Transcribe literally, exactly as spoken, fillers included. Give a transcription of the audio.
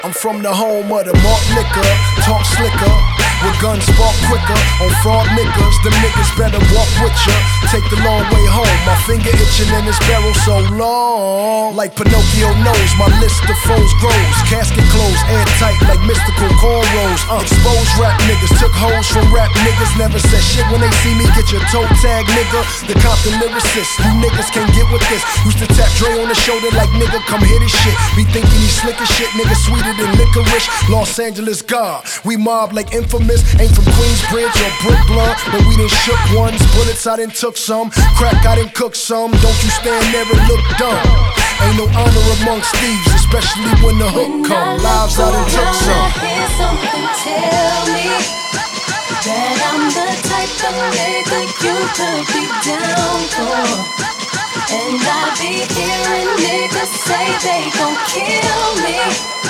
I'm from the home of the malt liquor, talk slicker, with guns spark quicker. On fraud niggas, the niggas better walk with ya. Take the long way home, my finger itching in this barrel so long. Like Pinocchio knows, my list of foes grows. Casket closed, airtight like mystical cornrows. Uh, exposed rap niggas, took hoes from rap niggas. Never said shit when they see me, get your toe tag nigga. The Compton lyricist, you niggas can't get with this. Used to tap Dre on the shoulder like nigga, come hit his shit. Be thinking he slick as shit, nigga sweeter than licorice. Los Angeles God, we mob like Infamous. Ain't from Queensbridge or Brooklyn, but we done shook ones. Bullets I done took some, crack I done cooked some. Don't you stand there and look dumb. Ain't no honor amongst thieves, especially when the hook come. Lives I done took some. I hear something tell me that I'm the type of nigga you could be down for. And I be hearing niggas say they gon' kill me.